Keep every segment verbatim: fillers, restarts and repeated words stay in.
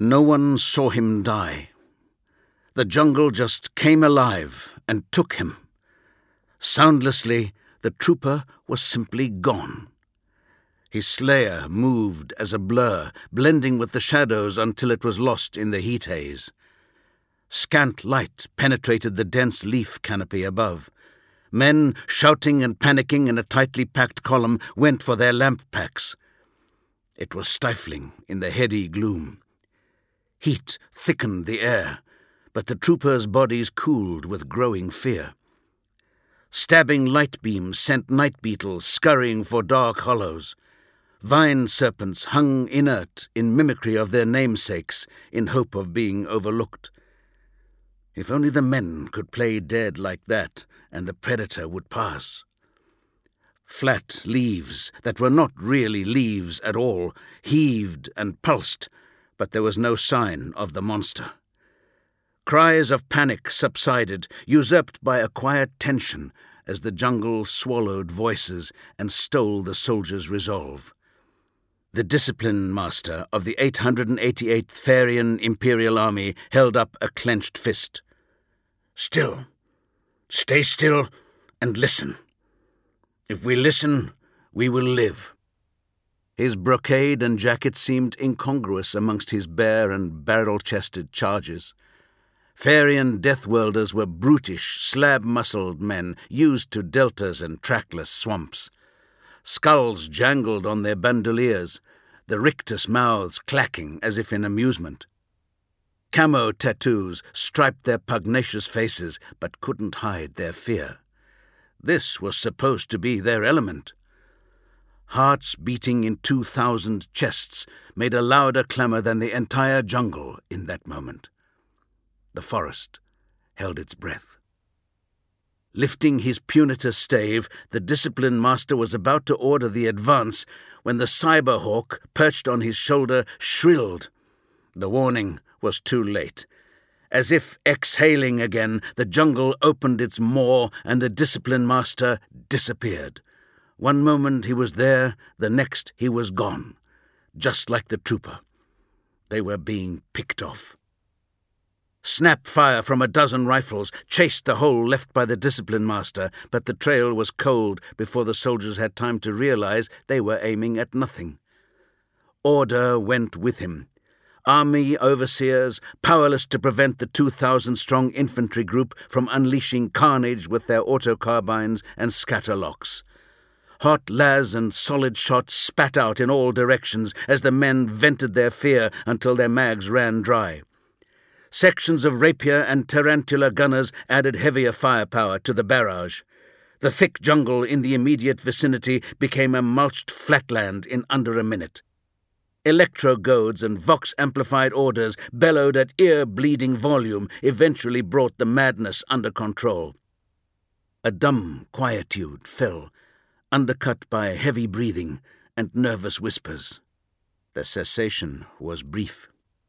No one saw him die. The jungle just came alive and took him. Soundlessly, the trooper was simply gone. His slayer moved as a blur, blending with the shadows until it was lost in the heat haze. Scant light penetrated the dense leaf canopy above. Men, shouting and panicking in a tightly packed column, went for their lamp packs. It was stifling in the heady gloom. Heat thickened the air, but the troopers' bodies cooled with growing fear. Stabbing light beams sent night beetles scurrying for dark hollows. Vine serpents hung inert in mimicry of their namesakes in hope of being overlooked. If only the men could play dead like that, and the predator would pass. Flat leaves that were not really leaves at all heaved and pulsed, but there was no sign of the monster. Cries of panic subsided, usurped by a quiet tension as the jungle swallowed voices and stole the soldiers' resolve. The discipline master of the eight hundred eighty-eighth Farian Imperial Army held up a clenched fist. "Still. Stay still and listen. If we listen, we will live." His brocade and jacket seemed incongruous amongst his bare and barrel-chested charges. Farian death-worlders were brutish, slab-muscled men used to deltas and trackless swamps. Skulls jangled on their bandoliers, the rictus mouths clacking as if in amusement. Camo tattoos striped their pugnacious faces but couldn't hide their fear. This was supposed to be their element. Hearts beating in two thousand chests made a louder clamour than the entire jungle in that moment. The forest held its breath. Lifting his punitor stave, the discipline master was about to order the advance when the cyberhawk, perched on his shoulder, shrilled. The warning was too late. As if exhaling again, the jungle opened its maw and the discipline master disappeared. One moment he was there, the next he was gone, just like the trooper. They were being picked off. Snap fire from a dozen rifles chased the hole left by the discipline master, but the trail was cold before the soldiers had time to realize they were aiming at nothing. Order went with him. Army overseers, powerless to prevent the two thousand strong infantry group from unleashing carnage with their autocarbines and scatterlocks. Hot las and solid shots spat out in all directions as the men vented their fear until their mags ran dry. Sections of rapier and tarantula gunners added heavier firepower to the barrage. The thick jungle in the immediate vicinity became a mulched flatland in under a minute. Electro-goads and vox-amplified orders bellowed at ear-bleeding volume eventually brought the madness under control. A dumb quietude fell, undercut by heavy breathing and nervous whispers. The cessation was brief.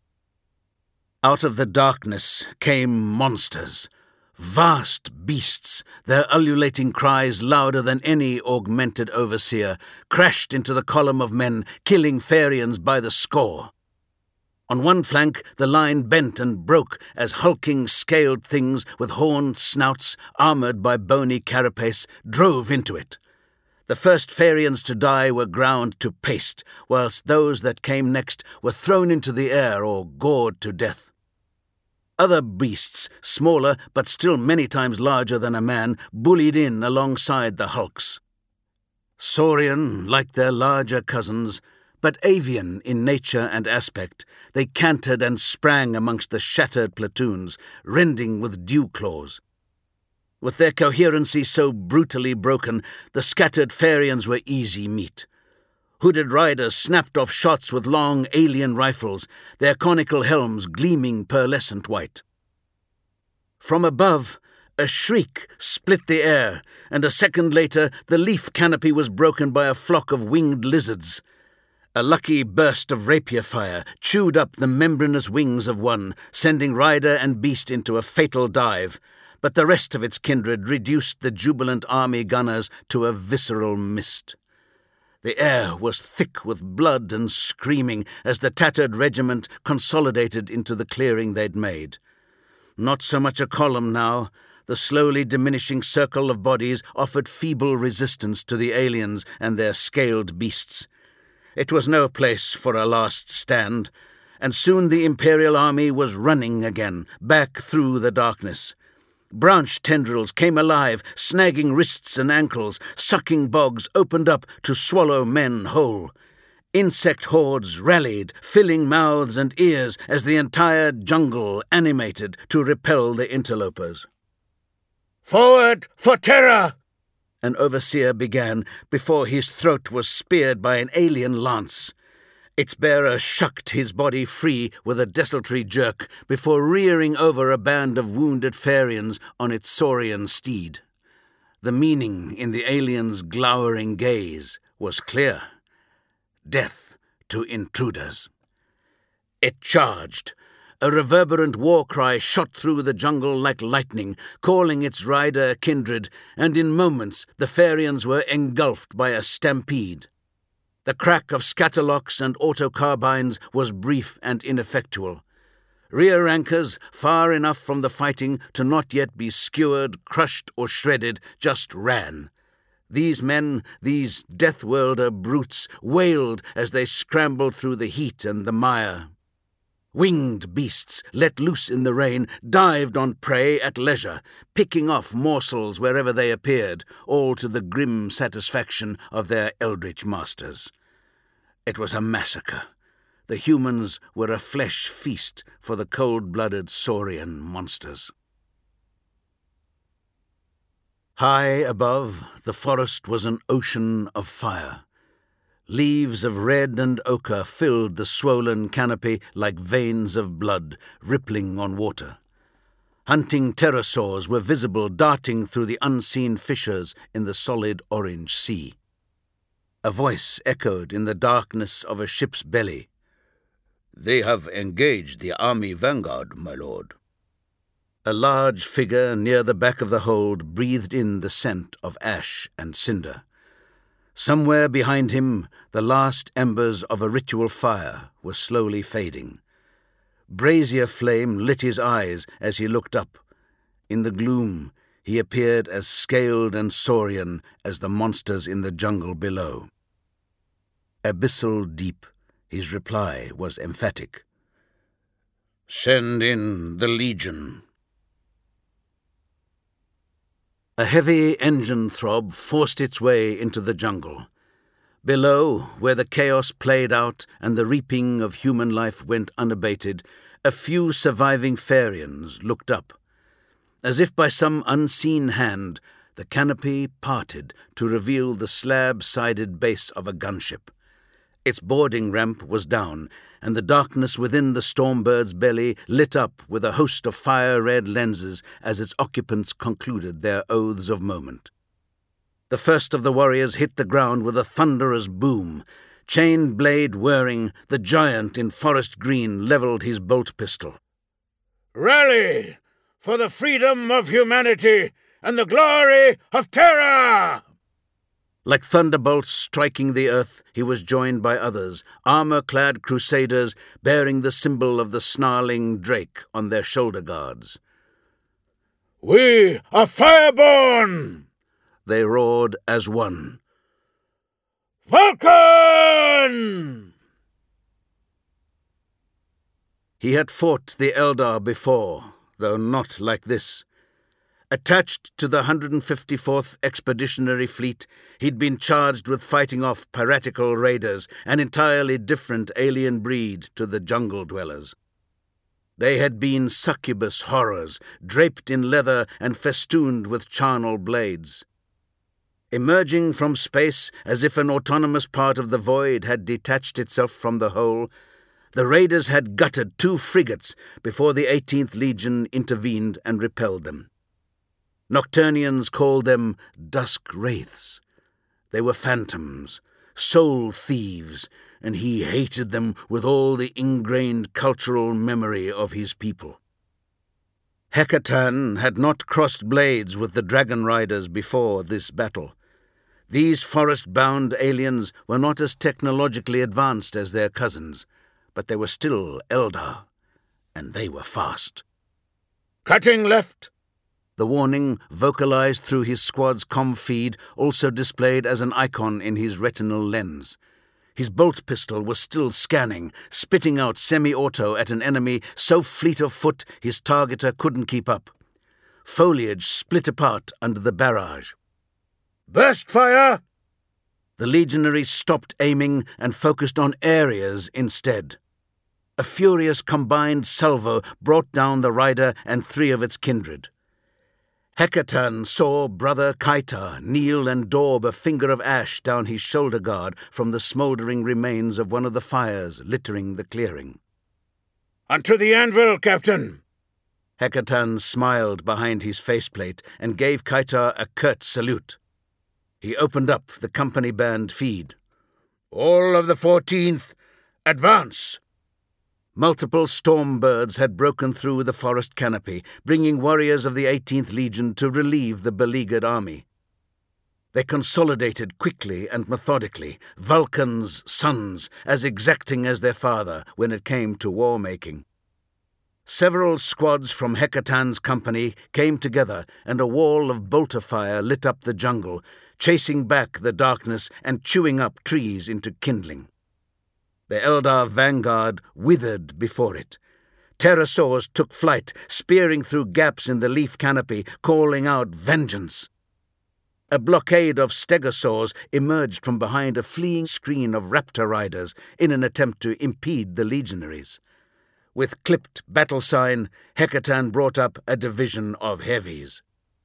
Out of the darkness came monsters, vast beasts, their ululating cries louder than any augmented overseer, crashed into the column of men, killing Farians by the score. On one flank, the line bent and broke as hulking, scaled things with horned snouts, armoured by bony carapace, drove into it. The first Farians to die were ground to paste, whilst those that came next were thrown into the air or gored to death. Other beasts, smaller but still many times larger than a man, bullied in alongside the hulks. Saurian, like their larger cousins, but avian in nature and aspect, they cantered and sprang amongst the shattered platoons, rending with dew claws. With their coherency so brutally broken, the scattered Farians were easy meat. Hooded riders snapped off shots with long alien rifles, their conical helms gleaming pearlescent white. From above, a shriek split the air, and a second later the leaf canopy was broken by a flock of winged lizards. A lucky burst of rapier fire chewed up the membranous wings of one, sending rider and beast into a fatal dive, but the rest of its kindred reduced the jubilant army gunners to a visceral mist. The air was thick with blood and screaming as the tattered regiment consolidated into the clearing they'd made. Not so much a column now. The slowly diminishing circle of bodies offered feeble resistance to the aliens and their scaled beasts. It was no place for a last stand, and soon the Imperial army was running again, back through the darkness. Branch tendrils came alive, snagging wrists and ankles. Sucking bogs opened up to swallow men whole. Insect hordes rallied, filling mouths and ears as the entire jungle animated to repel the interlopers. "Forward for Terra!" an overseer began before his throat was speared by an alien lance. Its bearer shucked his body free with a desultory jerk before rearing over a band of wounded Farians on its saurian steed. The meaning in the alien's glowering gaze was clear. Death to intruders. It charged. A reverberant war cry shot through the jungle like lightning, calling its rider kindred, and in moments the Farians were engulfed by a stampede. The crack of scatterlocks and auto-carbines was brief and ineffectual. Rear rankers, far enough from the fighting to not yet be skewered, crushed, or shredded, just ran. These men, these death-worlder brutes, wailed as they scrambled through the heat and the mire. Winged beasts, let loose in the rain, dived on prey at leisure, picking off morsels wherever they appeared, all to the grim satisfaction of their eldritch masters. It was a massacre. The humans were a flesh feast for the cold-blooded saurian monsters. High above, the forest was an ocean of fire. Leaves of red and ochre filled the swollen canopy like veins of blood, rippling on water. Hunting pterosaurs were visible darting through the unseen fissures in the solid orange sea. A voice echoed in the darkness of a ship's belly. "They have engaged the army vanguard, my lord." A large figure near the back of the hold breathed in the scent of ash and cinder. Somewhere behind him, the last embers of a ritual fire were slowly fading. Brazier flame lit his eyes as he looked up. In the gloom, he appeared as scaled and saurian as the monsters in the jungle below. Abyssal deep, his reply was emphatic. "Send in the Legion." A heavy engine throb forced its way into the jungle. Below, where the chaos played out and the reaping of human life went unabated, a few surviving Farians looked up. As if by some unseen hand, the canopy parted to reveal the slab-sided base of a gunship. Its boarding ramp was down, and the darkness within the Stormbird's belly lit up with a host of fire-red lenses as its occupants concluded their oaths of moment. The first of the warriors hit the ground with a thunderous boom. Chain blade whirring, the giant in forest green levelled his bolt pistol. "Rally for the freedom of humanity and the glory of Terra!" Like thunderbolts striking the earth, he was joined by others, armour-clad crusaders bearing the symbol of the snarling drake on their shoulder guards. "We are Fireborn!" they roared as one. "Vulcan!" He had fought the Eldar before, though not like this. Attached to the one hundred fifty-fourth Expeditionary Fleet, he'd been charged with fighting off piratical raiders, an entirely different alien breed to the jungle dwellers. They had been succubus horrors, draped in leather and festooned with charnel blades. Emerging from space as if an autonomous part of the void had detached itself from the whole, the raiders had gutted two frigates before the eighteenth Legion intervened and repelled them. Nocturnians called them dusk wraiths. They were phantoms, soul thieves, and he hated them with all the ingrained cultural memory of his people. Hecatan had not crossed blades with the Dragon Riders before this battle. These forest-bound aliens were not as technologically advanced as their cousins, but they were still Eldar, and they were fast. "Cutting left!" The warning, vocalized through his squad's comm feed, also displayed as an icon in his retinal lens. His bolt pistol was still scanning, spitting out semi-auto at an enemy so fleet of foot his targeter couldn't keep up. Foliage split apart under the barrage. "Burst fire!" The legionaries stopped aiming and focused on areas instead. A furious combined salvo brought down the rider and three of its kindred. Hekatan saw brother Kaitar kneel and daub a finger of ash down his shoulder guard from the smouldering remains of one of the fires littering the clearing. "Onto the anvil, Captain!" Hekatan smiled behind his faceplate and gave Kaitar a curt salute. He opened up the company band feed. "All of the fourteenth, advance!" Multiple storm birds had broken through the forest canopy, bringing warriors of the eighteenth Legion to relieve the beleaguered army. They consolidated quickly and methodically, Vulcan's sons, as exacting as their father when it came to war-making. Several squads from Hekatan's company came together, and a wall of bolter fire lit up the jungle, chasing back the darkness and chewing up trees into kindling. The Eldar vanguard withered before it. Pterosaurs took flight, spearing through gaps in the leaf canopy, calling out vengeance. A blockade of stegosaurs emerged from behind a fleeing screen of raptor riders in an attempt to impede the legionaries. With clipped battle sign, Hekatan brought up a division of heavies.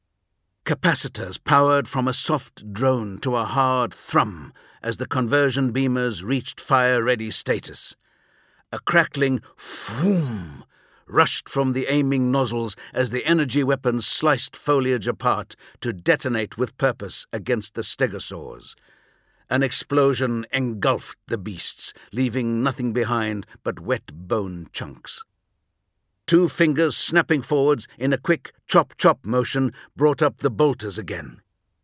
Capacitors powered from a soft drone to a hard thrum as the conversion beamers reached fire-ready status. A crackling phoom rushed from the aiming nozzles as the energy weapons sliced foliage apart to detonate with purpose against the stegosaurs. An explosion engulfed the beasts, leaving nothing behind but wet bone chunks. Two fingers snapping forwards in a quick chop-chop motion brought up the bolters again.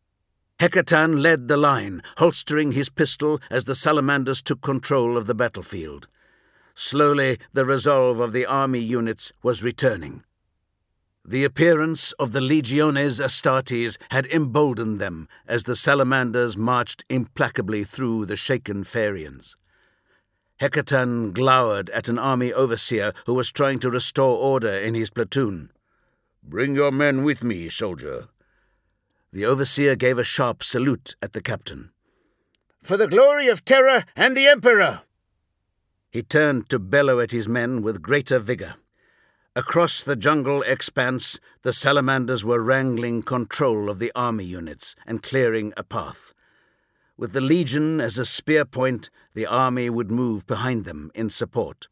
Hekatan led the line, holstering his pistol as the salamanders took control of the battlefield. Slowly, the resolve of the army units was returning. The appearance of the Legiones Astartes had emboldened them as the salamanders marched implacably through the shaken Farians. Hekatan glowered at an army overseer who was trying to restore order in his platoon. "Bring your men with me, soldier." The overseer gave a sharp salute at the captain. "For the glory of Terra and the Emperor!" He turned to bellow at his men with greater vigor. Across the jungle expanse, the salamanders were wrangling control of the army units and clearing a path. With the Legion as a spear point, the army would move behind them in support.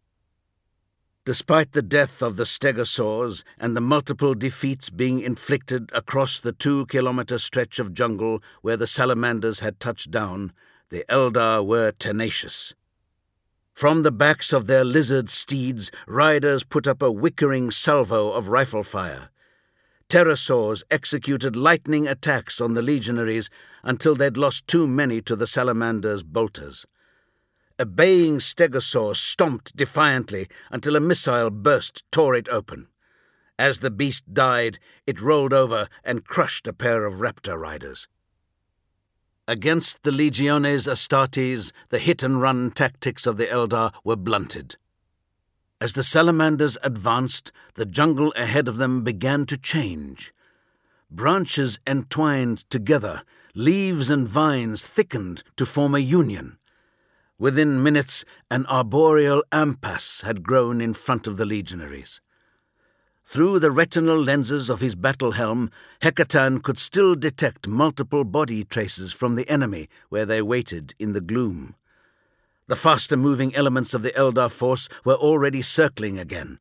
Despite the death of the stegosaurs and the multiple defeats being inflicted across the two-kilometre stretch of jungle where the salamanders had touched down, the Eldar were tenacious. From the backs of their lizard steeds, riders put up a wickering salvo of rifle fire. Pterosaurs executed lightning attacks on the legionaries until they'd lost too many to the salamanders' bolters. A baying stegosaur stomped defiantly until a missile burst tore it open. As the beast died, it rolled over and crushed a pair of raptor riders. Against the Legiones Astartes, the hit-and-run tactics of the Eldar were blunted. As the salamanders advanced, the jungle ahead of them began to change. Branches entwined together, leaves and vines thickened to form a union. Within minutes, an arboreal ampas had grown in front of the legionaries. Through the retinal lenses of his battle helm, Hekatan could still detect multiple body traces from the enemy where they waited in the gloom. The faster-moving elements of the Eldar force were already circling again.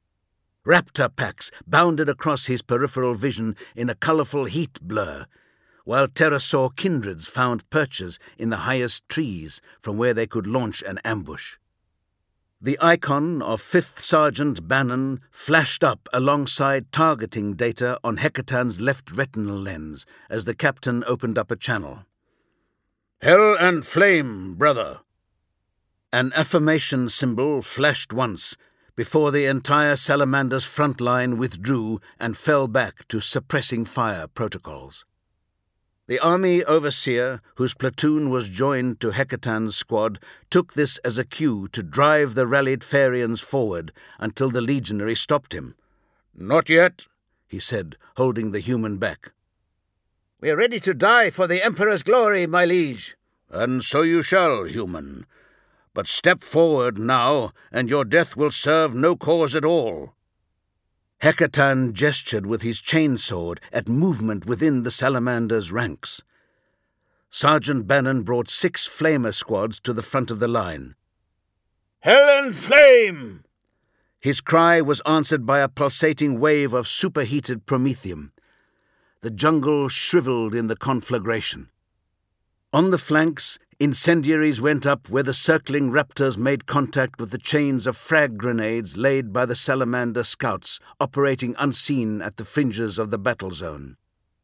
Raptor packs bounded across his peripheral vision in a colourful heat blur, while pterosaur kindreds found perches in the highest trees from where they could launch an ambush. The icon of Fifth Sergeant Bannon flashed up alongside targeting data on Hekatan's left retinal lens as the captain opened up a channel. "Hell and flame, brother!" An affirmation symbol flashed once, before the entire Salamander's front line withdrew and fell back to suppressing fire protocols. The army overseer, whose platoon was joined to Hecaton's squad, took this as a cue to drive the rallied Pharians forward until the legionary stopped him. "Not yet," he said, holding the human back. "We are ready to die for the Emperor's glory, my liege." "And so you shall, human. But step forward now, and your death will serve no cause at all." Hecaton gestured with his chainsword at movement within the Salamander's ranks. Sergeant Bannon brought six flamer squads to the front of the line. "Hell and flame!" His cry was answered by a pulsating wave of superheated promethium. The jungle shriveled in the conflagration. On the flanks, incendiaries went up where the circling raptors made contact with the chains of frag grenades laid by the Salamander scouts operating unseen at the fringes of the battle zone.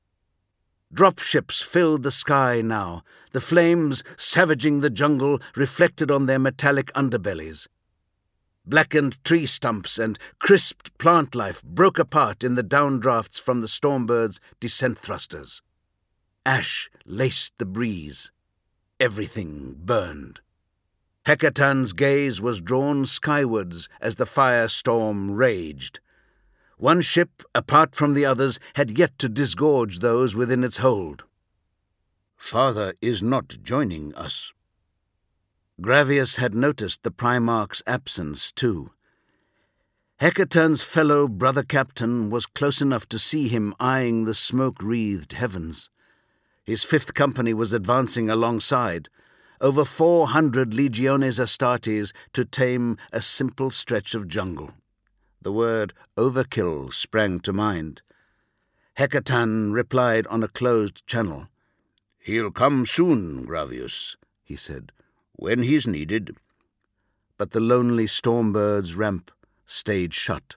Dropships filled the sky now, the flames, savaging the jungle, reflected on their metallic underbellies. Blackened tree stumps and crisped plant life broke apart in the downdrafts from the Stormbird's descent thrusters. Ash laced the breeze. Everything burned. Hecaton's gaze was drawn skywards as the firestorm raged. One ship, apart from the others, had yet to disgorge those within its hold. "Father is not joining us." Gravius had noticed the Primarch's absence, too. Hecaton's fellow brother captain was close enough to see him eyeing the smoke-wreathed heavens. His fifth company was advancing alongside, over four hundred legiones Astartes to tame a simple stretch of jungle. The word overkill sprang to mind. Hecaton replied on a closed channel. "He'll come soon, Gravius," he said, "when he's needed." But the lonely Stormbird's ramp stayed shut.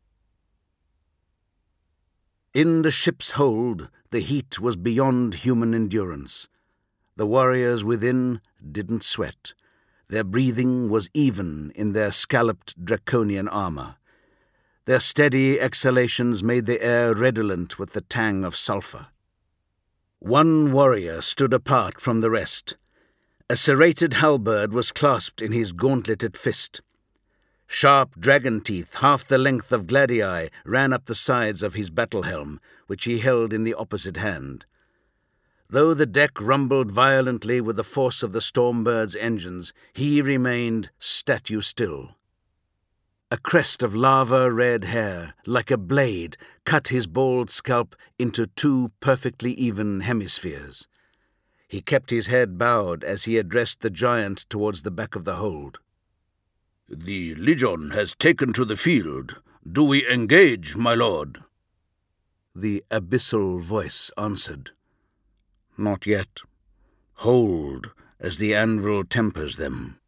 In the ship's hold, the heat was beyond human endurance. The warriors within didn't sweat. Their breathing was even in their scalloped draconian armor. Their steady exhalations made the air redolent with the tang of sulfur. One warrior stood apart from the rest. A serrated halberd was clasped in his gauntleted fist. Sharp dragon teeth, half the length of gladii, ran up the sides of his battle helm, which he held in the opposite hand. Though the deck rumbled violently with the force of the Stormbird's engines, he remained statue still. A crest of lava-red hair, like a blade, cut his bald scalp into two perfectly even hemispheres. He kept his head bowed as he addressed the giant towards the back of the hold. "The Legion has taken to the field. Do we engage, my lord?" The abyssal voice answered. "Not yet. Hold, as the anvil tempers them."